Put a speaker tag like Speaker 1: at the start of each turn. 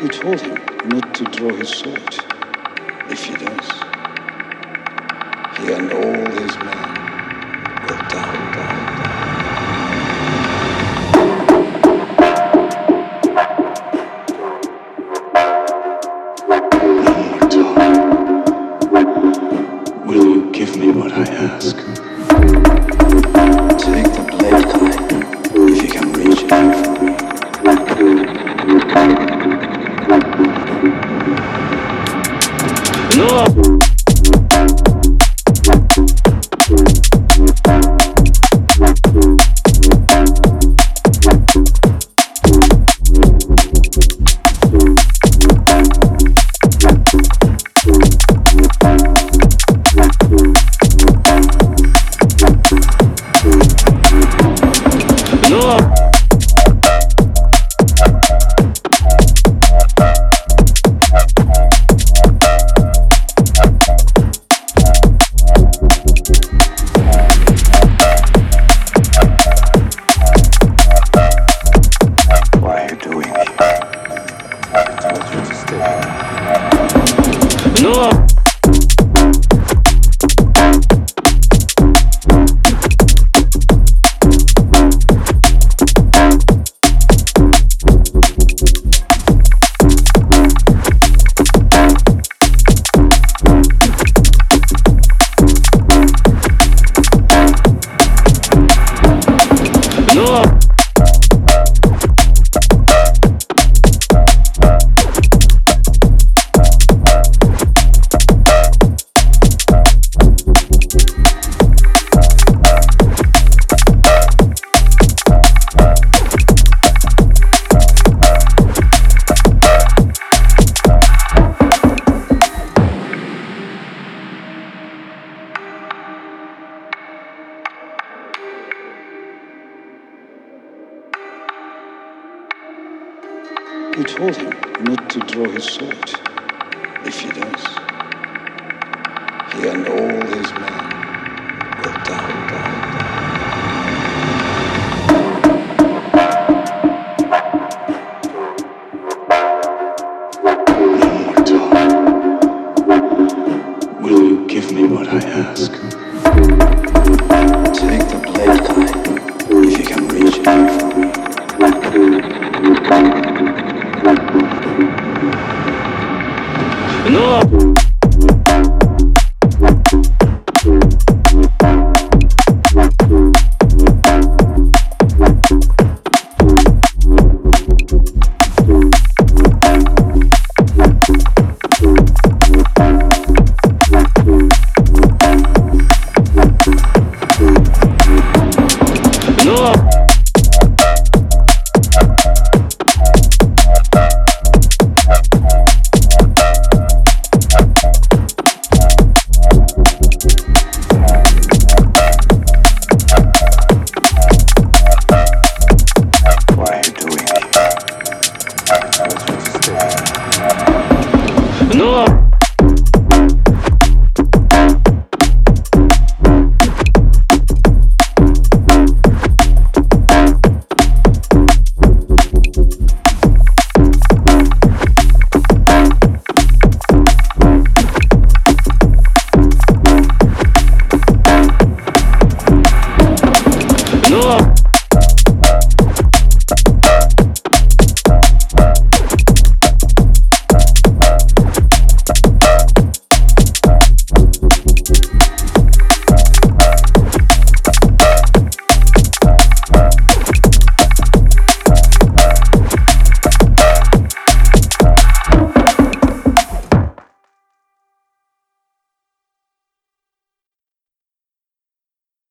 Speaker 1: He told him not to draw his sword. If he does, he and all his men will die.
Speaker 2: Will you give me what I ask?
Speaker 1: Take the blade, Kai, if you can reach it for me.
Speaker 2: No! No!
Speaker 1: He told him not to draw his sword. If he does, he and all his men will die.
Speaker 2: No more talk. Will you give me what I ask?